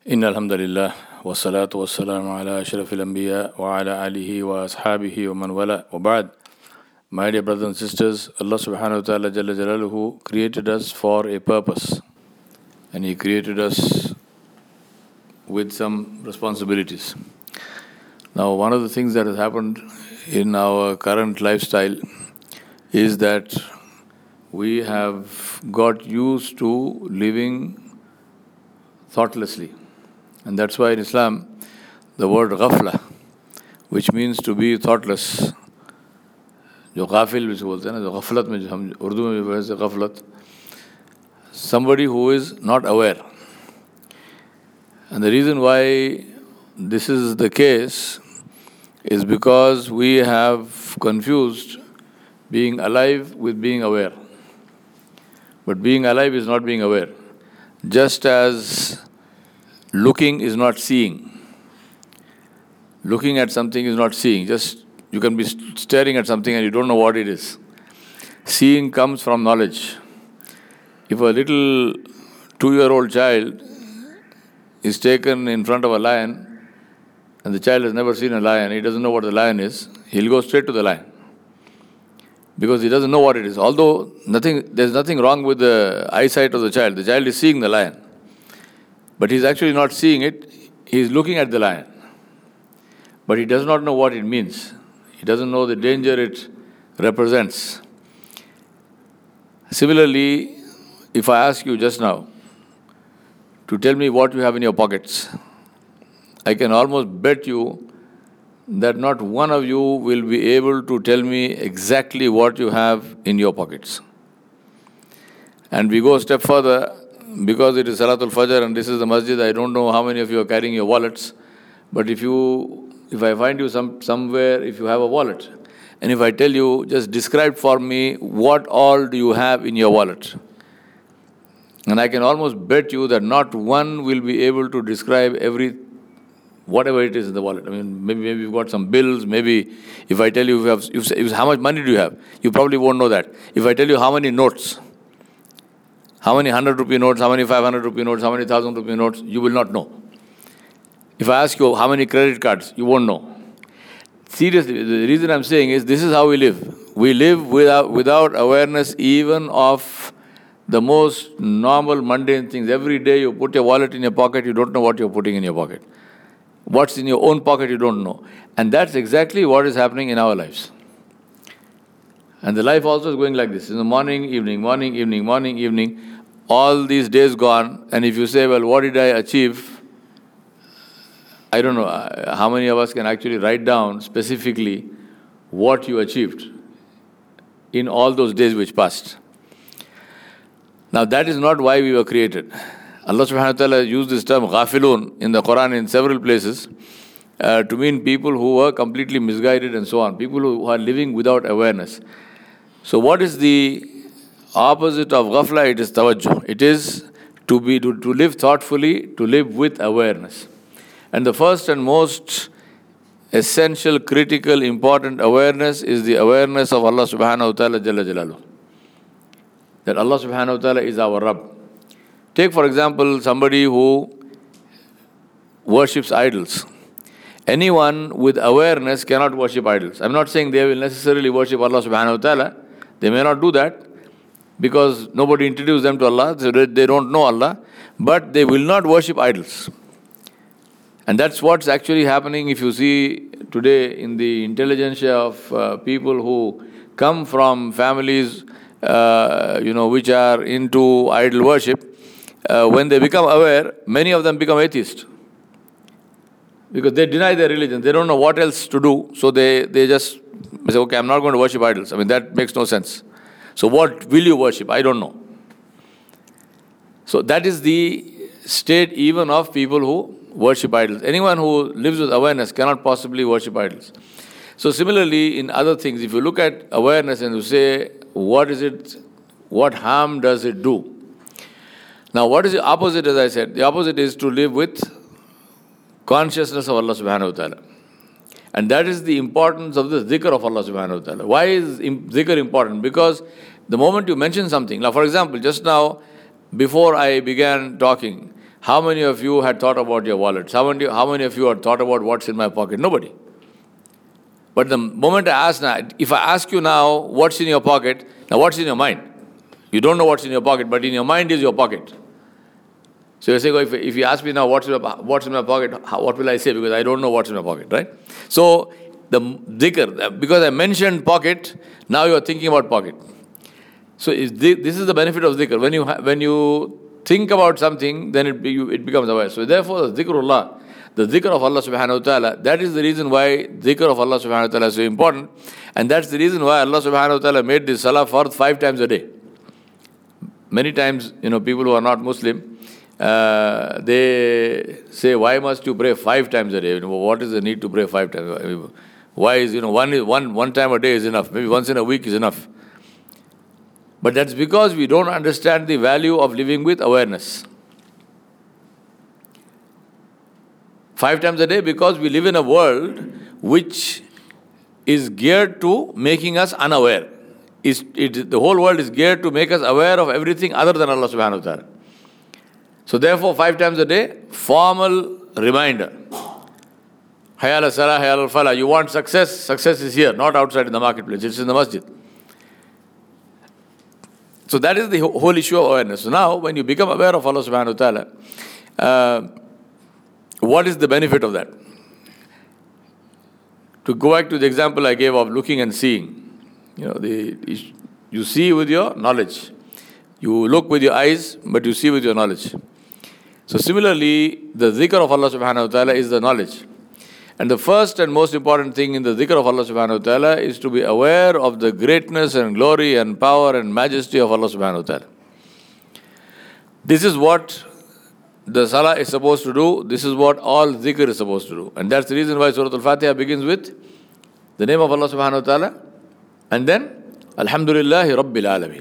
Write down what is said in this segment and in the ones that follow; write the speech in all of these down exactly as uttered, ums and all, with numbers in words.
إن الحمد لله والصلاة والسلام على أشرف الأنبياء وعلى آله وأصحابه ومن والاه وبعد. My dear brothers and sisters, Allah subhanahu wa ta'ala Jalla Jalaluhu created us for a purpose, and He created us with some responsibilities. Now, one of the things that has happened in our current lifestyle is that we have got used to living thoughtlessly. And that's why in Islam, the word ghafla, which means to be thoughtless, जो गाफिल जिसे बोलते हैं ना, जो गफलत में जो हम उर्दू में भी वैसे गफलत, somebody who is not aware. And the reason why this is the case is because we have confused being alive with being aware. But being alive is not being aware. Just as looking is not seeing. Looking at something is not seeing. Just you can be staring at something and you don't know what it is. Seeing comes from knowledge. If a little two-year-old child is taken in front of a lion and the child has never seen a lion, he doesn't know what the lion is, he'll go straight to the lion. Because he doesn't know what it is. Although nothing, there's nothing wrong with the eyesight of the child. The child is seeing the lion. But he's actually not seeing it. He's looking at the lion. But he does not know what it means. He doesn't know the danger it represents. Similarly, if I ask you just now to tell me what you have in your pockets, I can almost bet you that not one of you will be able to tell me exactly what you have in your pockets. And we go a step further, because it is Salatul Fajr and this is the masjid, I don't know how many of you are carrying your wallets, but if you, if I find you some somewhere, if you have a wallet, and if I tell you, just describe for me what all do you have in your wallet, and I can almost bet you that not one will be able to describe every, whatever it is in the wallet. I mean, maybe maybe you've got some bills, maybe if I tell you, if you have, if, if, how much money do you have, you probably won't know that. If I tell you how many notes, how many hundred rupee notes, how many five hundred rupee notes, how many thousand rupee notes, you will not know. If I ask you how many credit cards, you won't know. Seriously, the reason I'm saying is this is how we live. We live without, without awareness even of the most normal, mundane things. Every day you put your wallet in your pocket, you don't know what you're putting in your pocket. What's in your own pocket, you don't know. And that's exactly what is happening in our lives. And the life also is going like this. In the morning, evening, morning, evening, morning, evening, all these days gone. And if you say, well, what did I achieve? I don't know how many of us can actually write down specifically what you achieved in all those days which passed. Now that is not why we were created. Allah subhanahu wa ta'ala used this term ghafilun in the Quran in several places uh, to mean people who were completely misguided and so on, people who are living without awareness. So what is the opposite of ghafla? It is tawajjuh. It is to be to, to live thoughtfully, to live with awareness. And the first and most essential, critical, important awareness is the awareness of Allah subhanahu wa ta'ala Jalla Jalaluhu. That Allah subhanahu wa ta'ala is our Rabb. Take for example somebody who worships idols. Anyone with awareness cannot worship idols. I'm not saying they will necessarily worship Allah subhanahu wa ta'ala. They may not do that because nobody introduced them to Allah, so they don't know Allah, but they will not worship idols. And that's what's actually happening if you see today in the intelligentsia of uh, people who come from families uh, you know, which are into idol worship. Uh, when they become aware, many of them become atheists. Because they deny their religion. They don't know what else to do. So they, they just say, okay, I'm not going to worship idols. I mean, that makes no sense. So what will you worship? I don't know. So that is the state even of people who worship idols. Anyone who lives with awareness cannot possibly worship idols. So similarly, in other things, if you look at awareness and you say, what is it, what harm does it do? Now, what is the opposite, as I said? The opposite is to live with consciousness of Allah subhanahu wa ta'ala. And that is the importance of the dhikr of Allah subhanahu wa ta'ala. Why is dhikr important? Because the moment you mention something, now for example, just now, before I began talking, How many of you had thought about your wallets? How many, how many of you had thought about what's in my pocket? Nobody. But the moment I ask now, if I ask you now, what's in your pocket? Now, what's in your mind? You don't know what's in your pocket, but in your mind is your pocket. So you say, oh, if, if you ask me now, what's in my, what's in my pocket, how, what will I say? Because I don't know what's in my pocket, right? So the dhikr, because I mentioned pocket, now you are thinking about pocket. So is this, this is the benefit of dhikr. When you, when you think about something, then it, you, it becomes aware. So therefore, the dhikrullah, the dhikr of Allah subhanahu wa ta'ala, that is the reason why dhikr of Allah subhanahu wa ta'ala is so important. And that's the reason why Allah subhanahu wa ta'ala made this salah fard five times a day. Many times, you know, people who are not Muslim, uh, they say, why must you pray five times a day? You know, what is the need to pray five times? Why is, you know, one, one, one time a day is enough. Maybe once in a week is enough. But that's because we don't understand the value of living with awareness. Five times a day because we live in a world which is geared to making us unaware. It's, it, the whole world is geared to make us aware of everything other than Allah subhanahu wa ta'ala. So therefore, five times a day, formal reminder. Hayya ala salah, hayya ala falah. You want success? Success is here, not outside in the marketplace. It's in the masjid. So that is the whole issue of awareness. So now, when you become aware of Allah subhanahu wa ta'ala, uh, what is the benefit of that? To go back to the example I gave of looking and seeing. You know, the, you see with your knowledge. You look with your eyes, but you see with your knowledge. So similarly, the dhikr of Allah subhanahu wa ta'ala is the knowledge. And the first and most important thing in the dhikr of Allah subhanahu wa ta'ala is to be aware of the greatness and glory and power and majesty of Allah subhanahu wa ta'ala. This is what the salah is supposed to do. This is what all dhikr is supposed to do. And that's the reason why Surah Al-Fatiha begins with the name of Allah subhanahu wa ta'ala and then Alhamdulillahi Rabbil Alameen.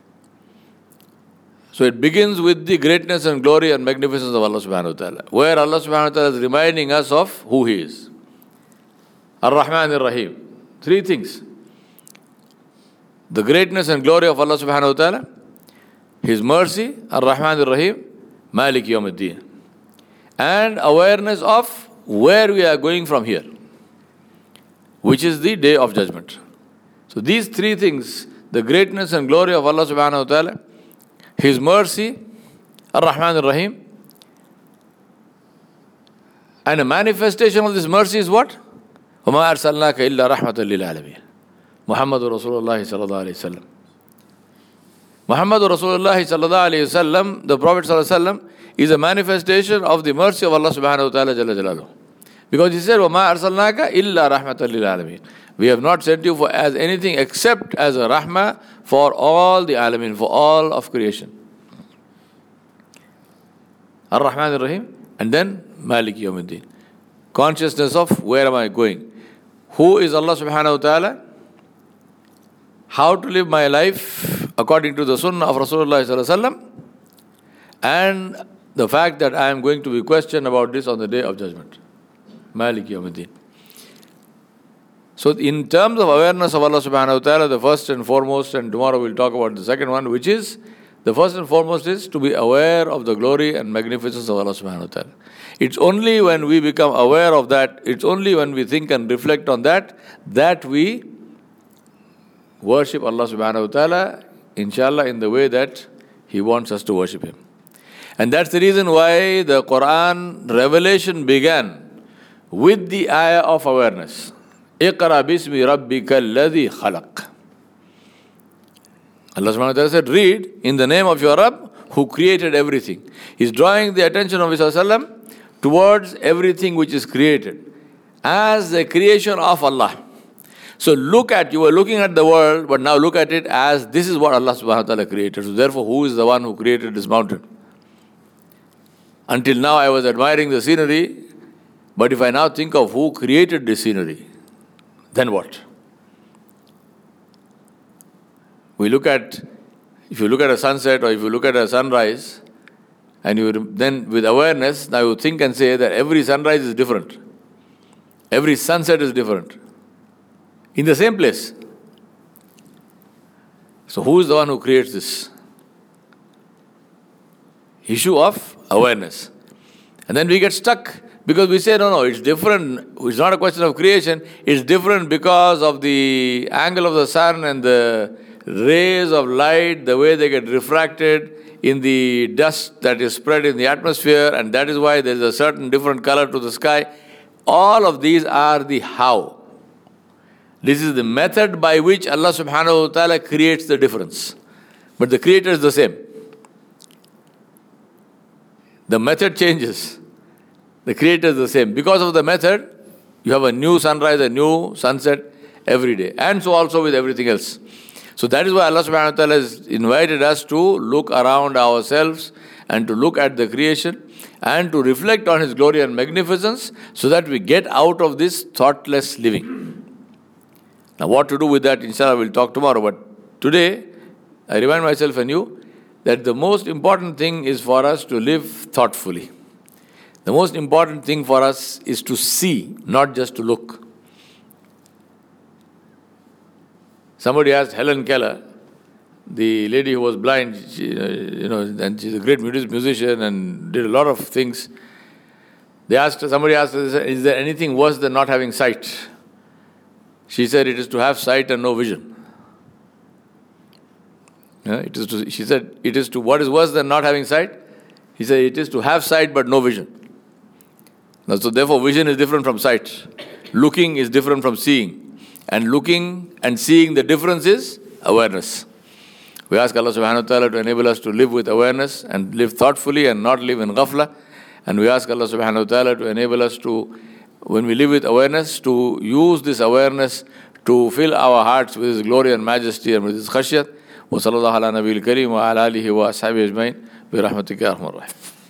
So it begins with the greatness and glory and magnificence of Allah subhanahu wa ta'ala, where Allah subhanahu wa ta'ala is reminding us of who He is. Ar-Rahman Ar-Rahim. Three things. The greatness and glory of Allah subhanahu wa ta'ala, His mercy, Ar-Rahman Ar-Rahim, Malik Yawmuddin. And awareness of where we are going from here, which is the day of judgment. So these three things, the greatness and glory of Allah subhanahu wa ta'ala, His mercy, Ar-Rahman Ar-Rahim, and a manifestation of this mercy is what? وَمَا أَرْسَلْنَاكَ إِلَّا رَحْمَةً لِلْعَالَمِينَ Muhammadur Rasulullah sallallahu alayhi wa sallam. Muhammadur Rasulullah sallallahu alayhi wa sallam, the Prophet sallallahu alayhi wa sallam, is a manifestation of the mercy of Allah subhanahu wa ta'ala jalla jalaluhu. Because He said, وَمَا أَرْسَلْنَاكَ إِلَّا رَحْمَةً لِلْعَالَمِينَ We have not sent you for as anything except as a rahmah for all the alamin, for all of creation. Ar-Rahman Ar-Rahim, and then Malik Yawmuddin. Consciousness of where am I going? Who is Allah subhanahu wa ta'ala? How to live my life according to the sunnah of Rasulullah sallallahu alaihi wasallam, and the fact that I am going to be questioned about this on the day of judgment. Malik Yawmuddin. So in terms of awareness of Allah subhanahu wa ta'ala, the first and foremost, and tomorrow we'll talk about the second one, which is, the first and foremost is to be aware of the glory and magnificence of Allah subhanahu wa ta'ala. It's only when we become aware of that, it's only when we think and reflect on that, that we worship Allah subhanahu wa ta'ala, inshallah, in the way that He wants us to worship Him. And that's the reason why the Quran revelation began with the ayah of awareness. Iqra bismi rabbika alladhi khalaq. Allah subhanahu wa ta'ala said, read in the name of your Rabb who created everything. He's drawing the attention of His Sallallahu towards everything which is created as the creation of Allah. So look at, you were looking at the world, but now look at it as this is what Allah subhanahu wa ta'ala created. So therefore, who is the one who created this mountain? Until now I was admiring the scenery, but if I now think of who created this scenery, then what? We look at, if you look at a sunset or if you look at a sunrise, and you then with awareness, now you think and say that every sunrise is different. Every sunset is different. In the same place. So who is the one who creates this? issue of awareness. And then we get stuck because we say, no, no, it's different. It's not a question of creation. It's different because of the angle of the sun and the rays of light, the way they get refracted in the dust that is spread in the atmosphere, and that is why there is a certain different color to the sky. All of these are the how. This is the method by which Allah subhanahu wa ta'ala creates the difference. But the creator is the same. The method changes. The creator is the same. Because of the method, you have a new sunrise, a new sunset every day. And so also with everything else. So that is why Allah subhanahu wa ta'ala has invited us to look around ourselves and to look at the creation and to reflect on His glory and magnificence so that we get out of this thoughtless living. Now what to do with that, inshallah, we'll talk tomorrow. But today, I remind myself and you that the most important thing is for us to live thoughtfully. The most important thing for us is to see, not just to look. Somebody asked Helen Keller, the lady who was blind, she, you know, and she's a great musician and did a lot of things. They asked her, somebody asked her, is there anything worse than not having sight? She said, it is to have sight and no vision. Yeah, it is to, she said, it is to, what is worse than not having sight? He said, it is to have sight but no vision. Now, so therefore, vision is different from sight. Looking is different from seeing. And looking and seeing the difference is awareness. We ask Allah subhanahu wa ta'ala to enable us to live with awareness and live thoughtfully and not live in ghafla. And we ask Allah subhanahu wa ta'ala to enable us to, when we live with awareness, to use this awareness to fill our hearts with His glory and majesty and with His khashyat. Wa sallallahu ala nabiyil kareem wa ala alihi wa ashabihi ajmain bi rahmatika ya arhamar rahim.